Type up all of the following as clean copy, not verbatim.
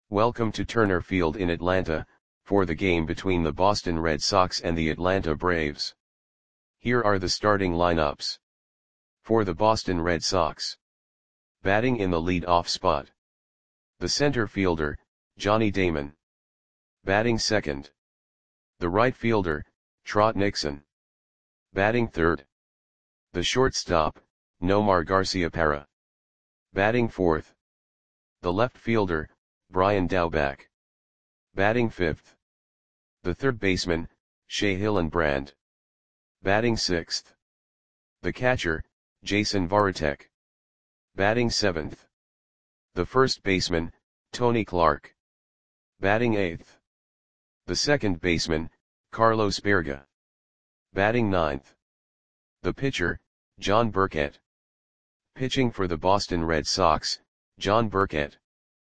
Welcome to Turner Field in Atlanta, for the game between the Boston Red Sox and the Atlanta Braves. Here are the starting lineups. For the Boston Red Sox. Batting in the lead-off spot. The center fielder, Johnny Damon. Batting second. The right fielder, Trot Nixon. Batting third. The shortstop, Nomar Garciaparra. Batting fourth. The left fielder, Brian Daubach. Batting fifth. The third baseman, Shea Hillenbrand. Batting sixth. The catcher, Jason Varitek. Batting seventh. The first baseman, Tony Clark. Batting eighth. The second baseman, Carlos Berga. Batting ninth. The pitcher, John Burkett. Pitching for the Boston Red Sox, John Burkett.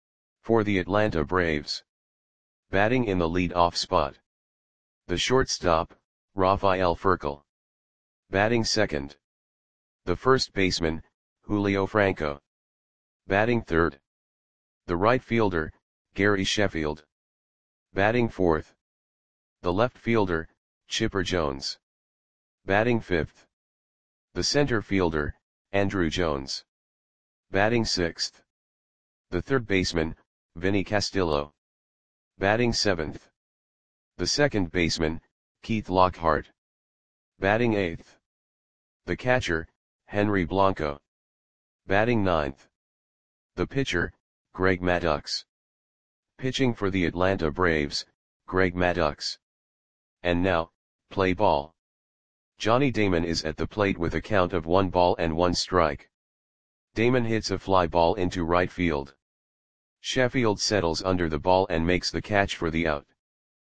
For the Atlanta Braves. Batting in the lead-off spot. The shortstop, Rafael Furcal. Batting second. The first baseman, Julio Franco. Batting third. The right fielder, Gary Sheffield. Batting fourth. The left fielder, Chipper Jones. Batting fifth. The center fielder, Andruw Jones. Batting sixth. The third baseman, Vinny Castillo. Batting seventh. The second baseman, Keith Lockhart. Batting eighth. The catcher, Henry Blanco. Batting ninth. The pitcher, Greg Maddux. Pitching for the Atlanta Braves, Greg Maddux. And now, play ball. Johnny Damon is at the plate with a count of 1-1 Damon hits a fly ball into right field. Sheffield settles under the ball and makes the catch for the out.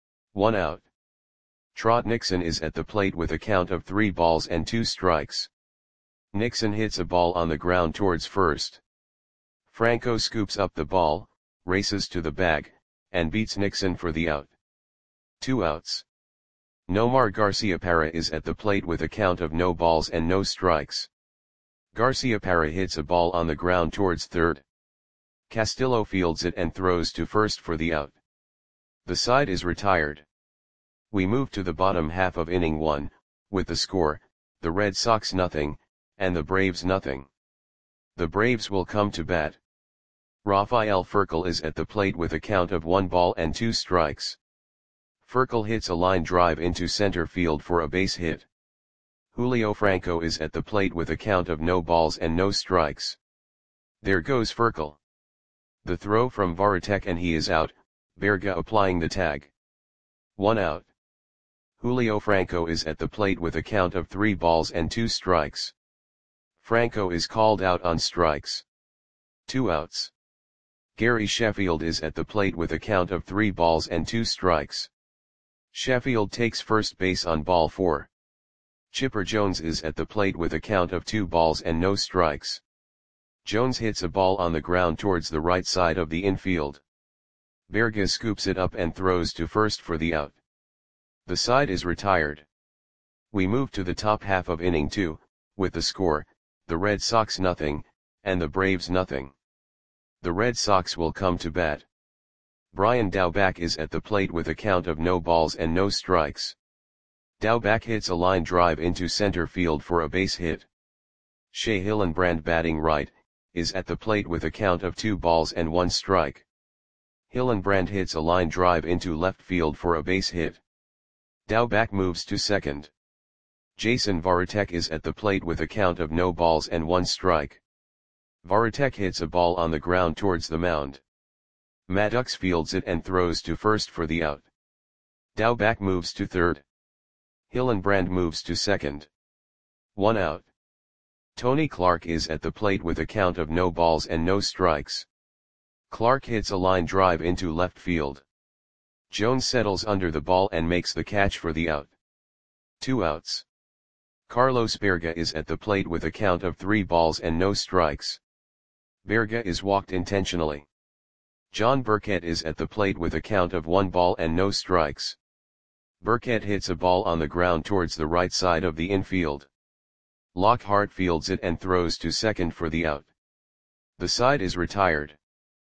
1 out. Trot Nixon is at the plate with a count of 3-2. Nixon hits a ball on the ground towards first. Franco scoops up the ball, races to the bag, and beats Nixon for the out. 2 outs. Nomar Garciaparra is at the plate with a count of no balls and no strikes. Garciaparra hits a ball on the ground towards third. Castillo fields it and throws to first for the out. The side is retired. We move to the bottom half of inning 1, with the score, the Red Sox 0, and the Braves 0. The Braves will come to bat. Rafael Furcal is at the plate with a count of 1-2. Furcal hits a line drive into center field for a base hit. Julio Franco is at the plate with a count of no balls and no strikes. There goes Furcal. The throw from Varitek and he is out, Berga applying the tag. 1 out. Julio Franco is at the plate with a count of 3-2. Franco is called out on strikes. 2 outs. Gary Sheffield is at the plate with a count of 3-2. Sheffield takes first base on ball 4. Chipper Jones is at the plate with a count of 2 balls and no strikes. Jones hits a ball on the ground towards the right side of the infield. Berga scoops it up and throws to first for the out. The side is retired. We move to the top half of inning 2, with the score, the Red Sox 0, and the Braves 0. The Red Sox will come to bat. Brian Daubach is at the plate with a count of no balls and no strikes. Daubach hits a line drive into center field for a base hit. Shea Hillenbrand batting right, is at the plate with a count of 2-1. Hillenbrand hits a line drive into left field for a base hit. Daubach moves to second. Jason Varitek is at the plate with a count of no balls and 1 strike. Varitek hits a ball on the ground towards the mound. Maddux fields it and throws to first for the out. Daubach moves to third. Hillenbrand moves to second. 1 out. Tony Clark is at the plate with a count of no balls and no strikes. Clark hits a line drive into left field. Jones settles under the ball and makes the catch for the out. 2 outs. Carlos Berga is at the plate with a count of 3 balls and no strikes. Berga is walked intentionally. John Burkett is at the plate with a count of 1 ball and no strikes. Burkett hits a ball on the ground towards the right side of the infield. Lockhart fields it and throws to second for the out. The side is retired.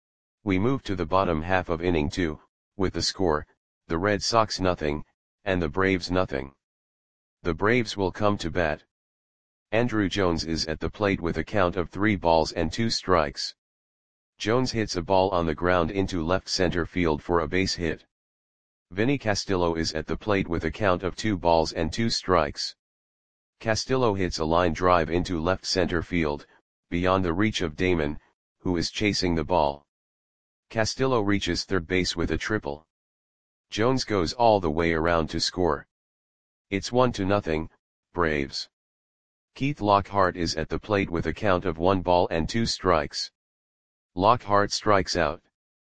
We move to the bottom half of inning 2, with the score, the Red Sox nothing, and the Braves nothing. The Braves will come to bat. Andruw Jones is at the plate with a count of 3 balls and 2 strikes. Jones hits a ball on the ground into left center field for a base hit. Vinny Castillo is at the plate with a count of 2 balls and 2 strikes. Castillo hits a line drive into left center field, beyond the reach of Damon, who is chasing the ball. Castillo reaches third base with a triple. Jones goes all the way around to score. It's 1-0, Braves. Keith Lockhart is at the plate with a count of 1 ball and 2 strikes. Lockhart strikes out.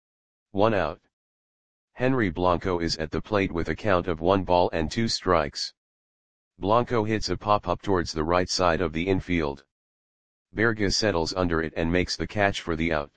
1 out. Henry Blanco is at the plate with a count of 1 ball and 2 strikes. Blanco hits a pop-up towards the right side of the infield. Berga settles under it and makes the catch for the out.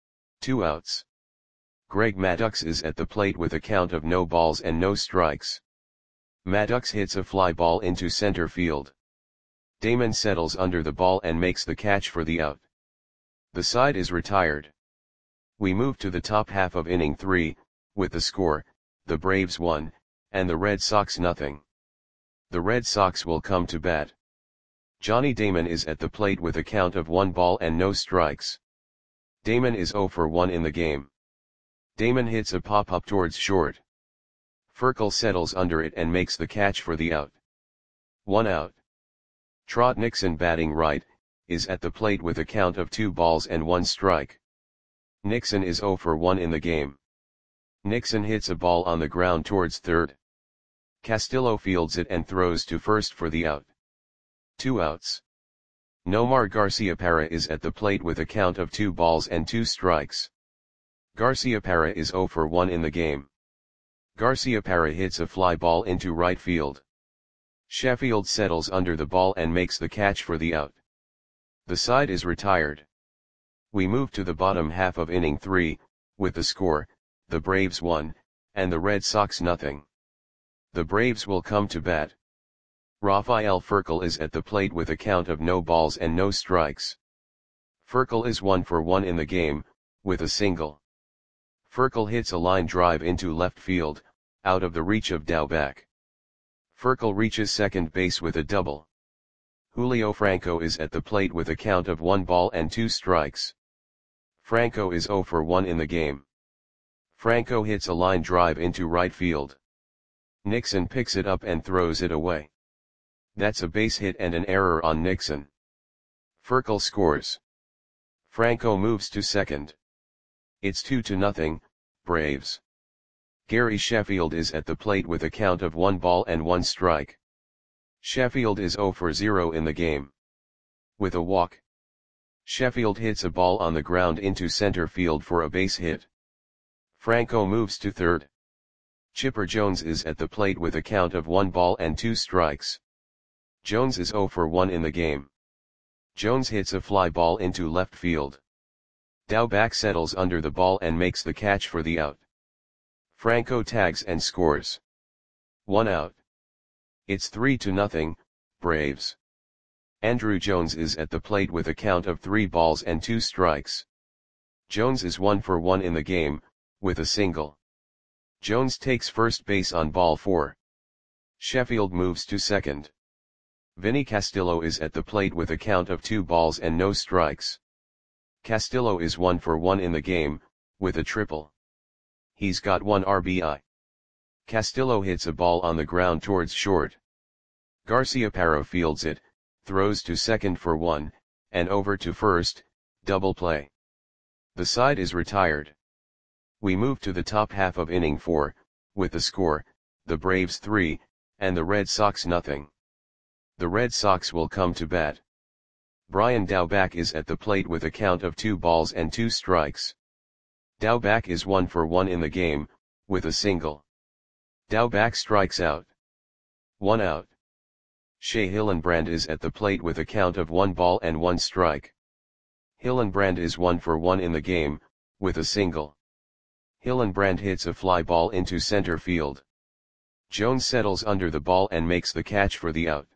2 outs. Greg Maddux is at the plate with a count of no balls and no strikes. Maddux hits a fly ball into center field. Damon settles under the ball and makes the catch for the out. The side is retired. We move to the top half of inning 3, with the score, the Braves 1, and the Red Sox nothing. The Red Sox will come to bat. Johnny Damon is at the plate with a count of 1 ball and no strikes. Damon is 0 for 1 in the game. Damon hits a pop-up towards short. Furcal settles under it and makes the catch for the out. 1 out. Trot Nixon, batting right, is at the plate with a count of 2 balls and 1 strike. Nixon is 0 for 1 in the game. Nixon hits a ball on the ground towards third. Castillo fields it and throws to first for the out. 2 outs. Nomar Garciaparra is at the plate with a count of 2 balls and 2 strikes. Garciaparra is 0 for 1 in the game. Garciaparra hits a fly ball into right field. Sheffield settles under the ball and makes the catch for the out. The side is retired. We move to the bottom half of inning 3, with the score, the Braves 1, and the Red Sox nothing. The Braves will come to bat. Rafael Furcal is at the plate with a count of no balls and no strikes. Furcal is 1 for 1 in the game, with a single. Furcal hits a line drive into left field, out of the reach of Daubach. Furcal reaches second base with a double. Julio Franco is at the plate with a count of 1 ball and 2 strikes. Franco is 0 for 1 in the game. Franco hits a line drive into right field. Nixon picks it up and throws it away. That's a base hit and an error on Nixon. Furcal scores. Franco moves to second. It's 2-0, Braves. Gary Sheffield is at the plate with a count of 1 ball and 1 strike. Sheffield is 0 for 0 in the game. With a walk. Sheffield hits a ball on the ground into center field for a base hit. Franco moves to third. Chipper Jones is at the plate with a count of 1 ball and 2 strikes. Jones is 0 for 1 in the game. Jones hits a fly ball into left field. Daubach settles under the ball and makes the catch for the out. Franco tags and scores. 1 out. It's 3-0, Braves. Andruw Jones is at the plate with a count of 3 balls and 2 strikes. Jones is 1 for 1 in the game, with a single. Jones takes first base on ball 4. Sheffield moves to second. Vinny Castillo is at the plate with a count of 2 balls and no strikes. Castillo is 1 for 1 in the game, with a triple. He's got 1 RBI. Castillo hits a ball on the ground towards short. Garciaparra fields it, throws to second for 1, and over to first, double play. The side is retired. We move to the top half of inning 4, with the score, the Braves 3, and the Red Sox nothing. The Red Sox will come to bat. Brian Daubach is at the plate with a count of 2 balls and 2 strikes. Daubach is 1 for 1 in the game, with a single. Daubach strikes out. 1 out. Shea Hillenbrand is at the plate with a count of 1 ball and 1 strike. Hillenbrand is 1 for 1 in the game, with a single. Hillenbrand hits a fly ball into center field. Jones settles under the ball and makes the catch for the out.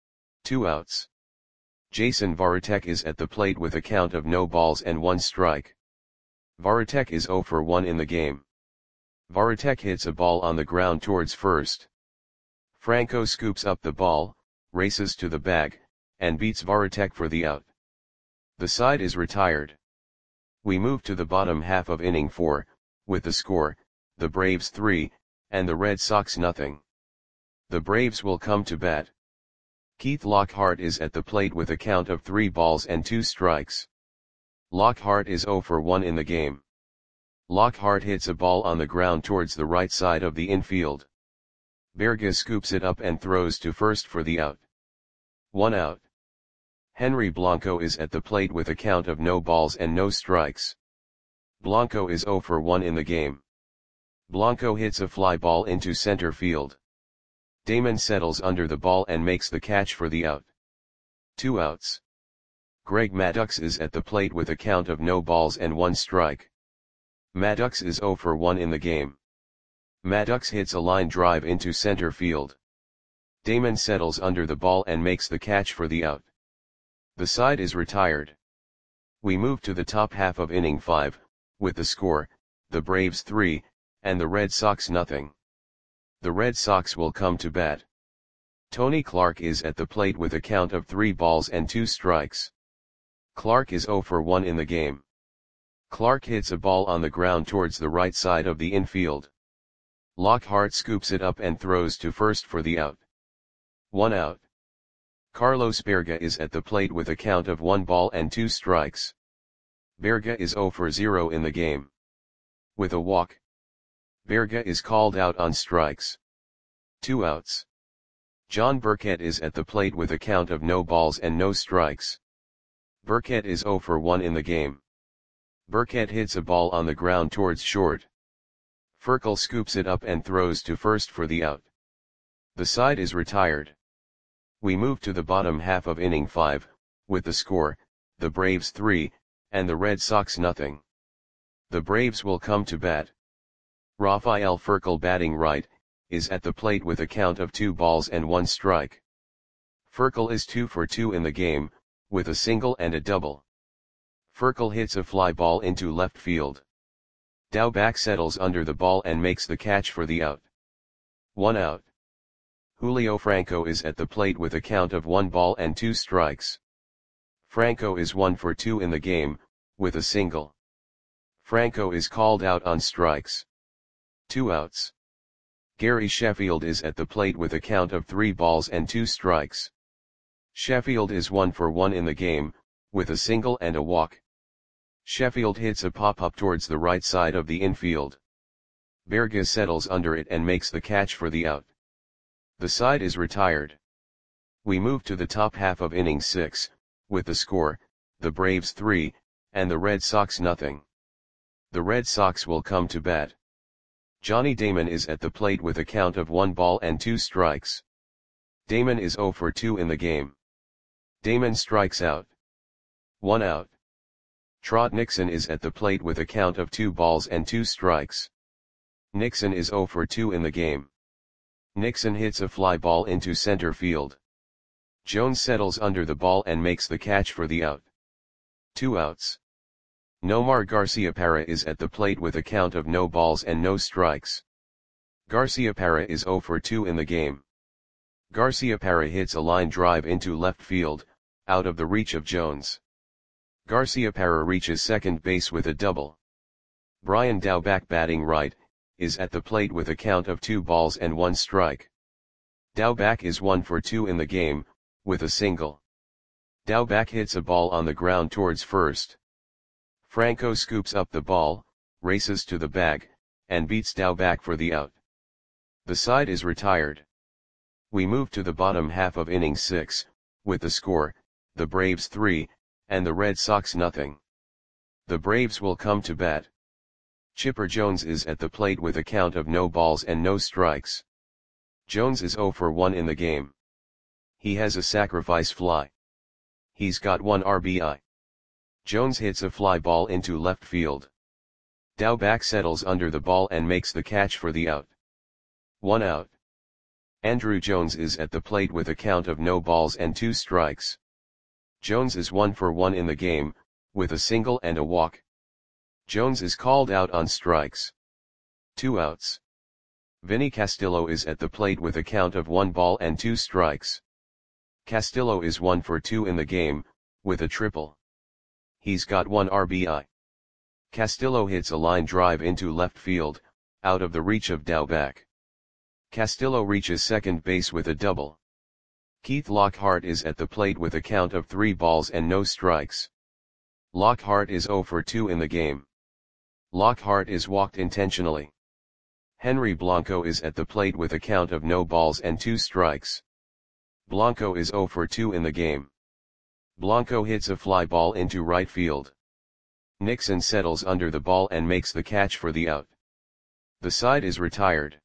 2 outs. Jason Varitek is at the plate with a count of no balls and 1 strike. Varitek is 0 for 1 in the game. Varitek hits a ball on the ground towards first. Franco scoops up the ball, races to the bag, and beats Varitek for the out. The side is retired. We move to the bottom half of inning 4, with the score, the Braves 3, and the Red Sox nothing. The Braves will come to bat. Keith Lockhart is at the plate with a count of 3 balls and 2 strikes. Lockhart is 0 for 1 in the game. Lockhart hits a ball on the ground towards the right side of the infield. Berga scoops it up and throws to first for the out. 1 out. Henry Blanco is at the plate with a count of no balls and no strikes. Blanco is 0 for 1 in the game. Blanco hits a fly ball into center field. Damon settles under the ball and makes the catch for the out. 2 outs. Greg Maddux is at the plate with a count of no balls and 1 strike. Maddux is 0 for 1 in the game. Maddux hits a line drive into center field. Damon settles under the ball and makes the catch for the out. The side is retired. We move to the top half of inning 5, with the score, the Braves 3, and the Red Sox nothing. The Red Sox will come to bat. Tony Clark is at the plate with a count of 3 balls and 2 strikes. Clark is 0 for 1 in the game. Clark hits a ball on the ground towards the right side of the infield. Lockhart scoops it up and throws to first for the out. 1 out. Carlos Berga is at the plate with a count of 1 ball and 2 strikes. Berga is 0 for 0 in the game. With a walk, Berga is called out on strikes. 2 outs. John Burkett is at the plate with a count of no balls and no strikes. Burkett is 0 for 1 in the game. Burkett hits a ball on the ground towards short. Furkel scoops it up and throws to first for the out. The side is retired. We move to the bottom half of inning 5, with the score, the Braves 3, and the Red Sox nothing. The Braves will come to bat. Rafael Furkel, batting right, is at the plate with a count of 2 balls and 1 strike. Furkel is 2 for 2 in the game, with a single and a double. Furkel hits a fly ball into left field. Daubach settles under the ball and makes the catch for the out. 1 out. Julio Franco is at the plate with a count of 1 ball and 2 strikes. Franco is 1 for 2 in the game, with a single. Franco is called out on strikes. 2 outs. Gary Sheffield is at the plate with a count of 3 balls and 2 strikes. Sheffield is 1 for 1 in the game, with a single and a walk. Sheffield hits a pop-up towards the right side of the infield. Berga settles under it and makes the catch for the out. The side is retired. We move to the top half of inning 6, with the score, the Braves 3, and the Red Sox nothing. The Red Sox will come to bat. Johnny Damon is at the plate with a count of 1 ball and 2 strikes. Damon is 0 for 2 in the game. Damon strikes out. 1 out. Trot Nixon is at the plate with a count of 2 balls and 2 strikes. Nixon is 0 for 2 in the game. Nixon hits a fly ball into center field. Jones settles under the ball and makes the catch for the out. 2 outs. Nomar Garciaparra is at the plate with a count of no balls and no strikes. Garciaparra is 0 for 2 in the game. Garciaparra hits a line drive into left field, out of the reach of Jones. Garciaparra reaches second base with a double. Brian Daubach, batting right, is at the plate with a count of 2 balls and 1 strike. Daubach is 1 for 2 in the game, with a single. Daubach hits a ball on the ground towards first. Franco scoops up the ball, races to the bag, and beats Daubach for the out. The side is retired. We move to the bottom half of inning 6, with the score, the Braves 3, and the Red Sox nothing. The Braves will come to bat. Chipper Jones is at the plate with a count of no balls and no strikes. Jones is 0 for 1 in the game. He has a sacrifice fly. He's got 1 RBI. Jones hits a fly ball into left field. Daubach settles under the ball and makes the catch for the out. 1 out. Andruw Jones is at the plate with a count of no balls and 2 strikes. Jones is 1 for 1 in the game, with a single and a walk. Jones is called out on strikes. 2 outs. Vinny Castillo is at the plate with a count of 1 ball and 2 strikes. Castillo is 1 for 2 in the game, with a triple. He's got 1 RBI. Castillo hits a line drive into left field, out of the reach of Daubach. Castillo reaches second base with a double. Keith Lockhart is at the plate with a count of 3 balls and no strikes. Lockhart is 0 for 2 in the game. Lockhart is walked intentionally. Henry Blanco is at the plate with a count of no balls and 2 strikes. Blanco is 0 for 2 in the game. Blanco hits a fly ball into right field. Nixon settles under the ball and makes the catch for the out. The side is retired.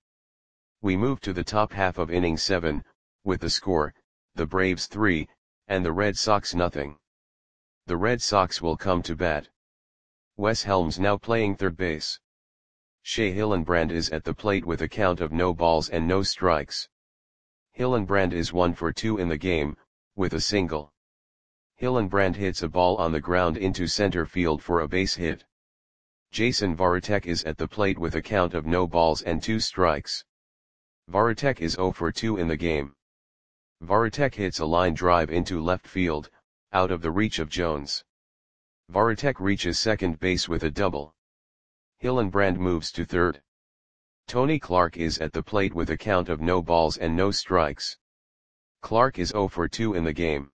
We move to the top half of inning 7, with the score, the Braves 3, and the Red Sox nothing. The Red Sox will come to bat. Wes Helms now playing third base. Shea Hillenbrand is at the plate with a count of no balls and no strikes. Hillenbrand is 1 for 2 in the game, with a single. Hillenbrand hits a ball on the ground into center field for a base hit. Jason Varitek is at the plate with a count of no balls and 2 strikes. Varitek is 0 for 2 in the game. Varitek hits a line drive into left field, out of the reach of Jones. Varitek reaches second base with a double. Hillenbrand moves to third. Tony Clark is at the plate with a count of no balls and no strikes. Clark is 0 for 2 in the game.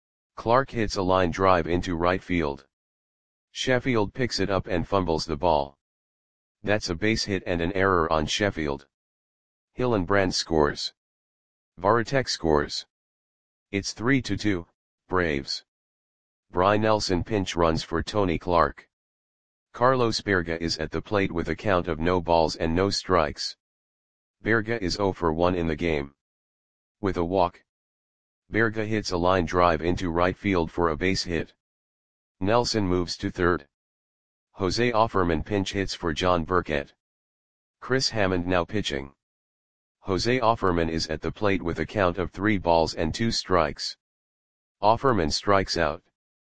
Clark hits a line drive into right field. Sheffield picks it up and fumbles the ball. That's a base hit and an error on Sheffield. Hillenbrand scores. Varitek scores. It's 3-2, Braves. Bry Nelson pinch runs for Tony Clark. Carlos Berga is at the plate with a count of no balls and no strikes. Berga is 0 for 1 in the game. With a walk, Berga hits a line drive into right field for a base hit. Nelson moves to third. Jose Offerman pinch hits for John Burkett. Chris Hammond now pitching. Jose Offerman is at the plate with a count of 3 balls and 2 strikes. Offerman strikes out.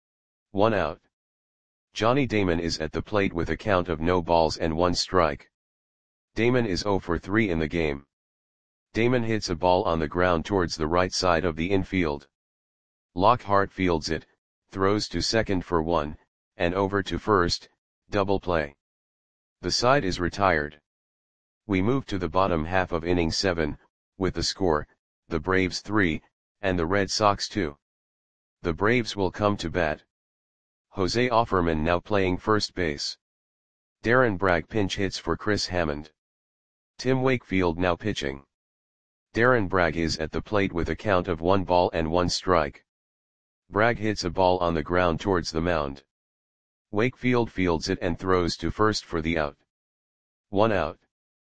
1 out. Johnny Damon is at the plate with a count of no balls and 1 strike. Damon is 0 for 3 in the game. Damon hits a ball on the ground towards the right side of the infield. Lockhart fields it, throws to second for 1, and over to first, double play. The side is retired. We move to the bottom half of inning 7, with the score, the Braves 3, and the Red Sox 2. The Braves will come to bat. Jose Offerman now playing first base. Darren Bragg pinch hits for Chris Hammond. Tim Wakefield now pitching. Darren Bragg is at the plate with a count of 1 ball and 1 strike. Bragg hits a ball on the ground towards the mound. Wakefield fields it and throws to first for the out. 1 out.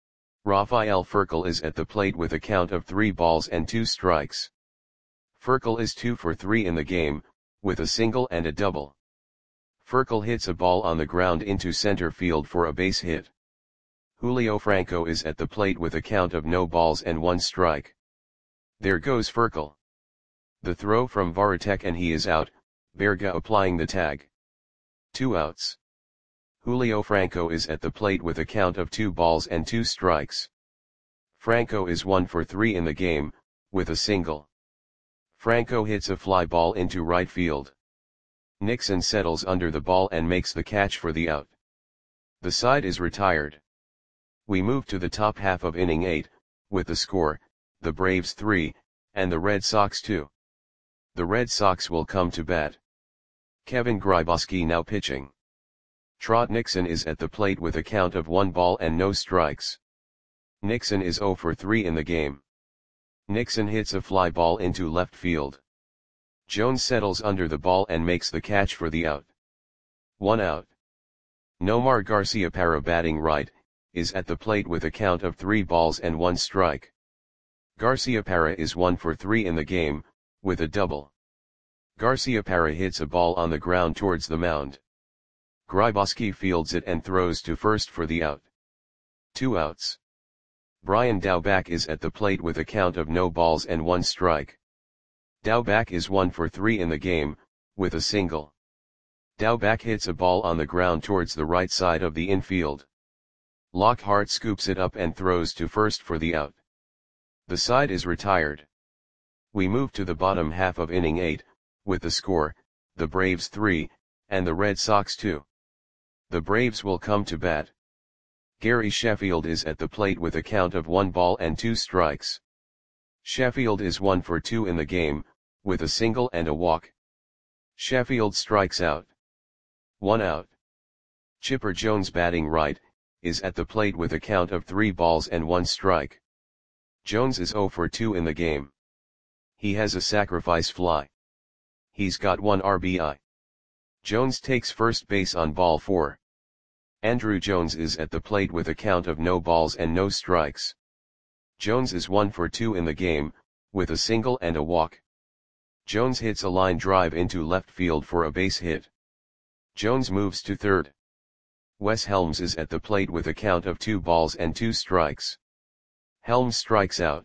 Rafael Furcal is at the plate with a count of 3 balls and 2 strikes. Furcal is 2 for 3 in the game, with a single and a double. Furcal hits a ball on the ground into center field for a base hit. Julio Franco is at the plate with a count of no balls and 1 strike. There goes Furcal. The throw from Varitek and he is out, Berga applying the tag. 2 outs. Julio Franco is at the plate with a count of 2 balls and 2 strikes. Franco is 1 for 3 in the game, with a single. Franco hits a fly ball into right field. Nixon settles under the ball and makes the catch for the out. The side is retired. We move to the top half of inning 8, with the score, the Braves 3, and the Red Sox 2. The Red Sox will come to bat. Kevin Grybauski now pitching. Trot Nixon is at the plate with a count of 1 ball and no strikes. Nixon is 0 for 3 in the game. Nixon hits a fly ball into left field. Jones settles under the ball and makes the catch for the out. 1 out. Nomar Garciaparra batting right, is at the plate with a count of 3 balls and 1 strike. Garciaparra is 1 for 3 in the game, with a double. Garciaparra hits a ball on the ground towards the mound. Grybauski fields it and throws to first for the out. 2 outs. Brian Daubach is at the plate with a count of no balls and 1 strike. Daubach is 1 for 3 in the game, with a single. Daubach hits a ball on the ground towards the right side of the infield. Lockhart scoops it up and throws to first for the out. The side is retired. We move to the bottom half of inning 8, with the score, the Braves 3, and the Red Sox 2. The Braves will come to bat. Gary Sheffield is at the plate with a count of 1 ball and 2 strikes. Sheffield is 1 for 2 in the game, with a single and a walk. Sheffield strikes out. 1 out. Chipper Jones, batting right, is at the plate with a count of 3 balls and 1 strike. Jones is 0 for 2 in the game. He has a sacrifice fly. He's got 1 RBI. Jones takes first base on ball 4. Andruw Jones is at the plate with a count of no balls and no strikes. Jones is 1 for 2 in the game, with a single and a walk. Jones hits a line drive into left field for a base hit. Jones moves to third. Wes Helms is at the plate with a count of 2 balls and 2 strikes. Helms strikes out.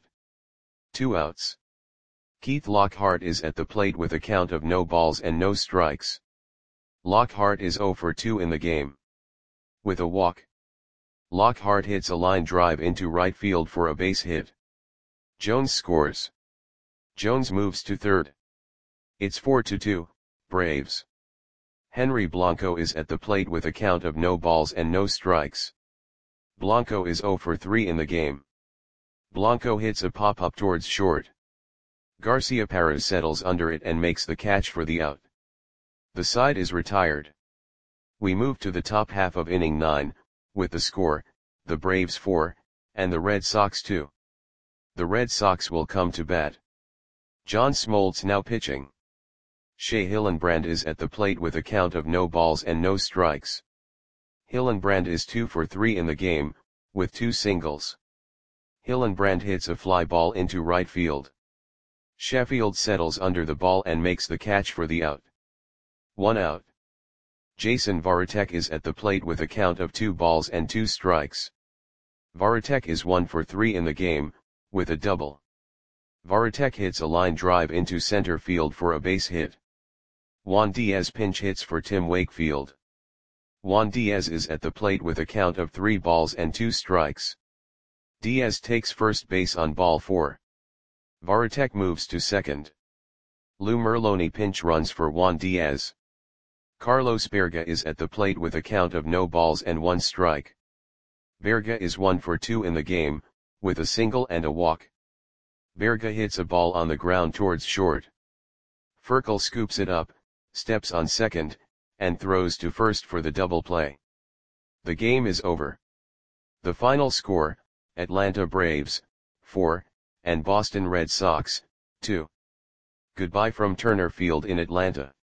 2 outs. Keith Lockhart is at the plate with a count of no balls and no strikes. Lockhart is 0 for 2 in the game. With a walk. Lockhart hits a line drive into right field for a base hit. Jones scores. Jones moves to third. It's 4-2, Braves. Henry Blanco is at the plate with a count of no balls and no strikes. Blanco is 0 for 3 in the game. Blanco hits a pop-up towards short. Garcia Perez settles under it and makes the catch for the out. The side is retired. We move to the top half of inning 9, with the score, the Braves 4, and the Red Sox 2. The Red Sox will come to bat. John Smoltz now pitching. Shea Hillenbrand is at the plate with a count of no balls and no strikes. Hillenbrand is 2 for 3 in the game, with 2 singles. Hillenbrand hits a fly ball into right field. Sheffield settles under the ball and makes the catch for the out. 1 out. Jason Varitek is at the plate with a count of 2 balls and 2 strikes. Varitek is 1 for 3 in the game, with a double. Varitek hits a line drive into center field for a base hit. Juan Diaz pinch hits for Tim Wakefield. Juan Diaz is at the plate with a count of 3 balls and 2 strikes. Diaz takes first base on ball 4. Varitek moves to second. Lou Merloni pinch runs for Juan Diaz. Carlos Berga is at the plate with a count of no balls and 1 strike. Berga is 1 for 2 in the game, with a single and a walk. Berga hits a ball on the ground towards short. Furkel scoops it up, steps on second, and throws to first for the double play. The game is over. The final score, Atlanta Braves, 4, and Boston Red Sox, 2. Goodbye from Turner Field in Atlanta.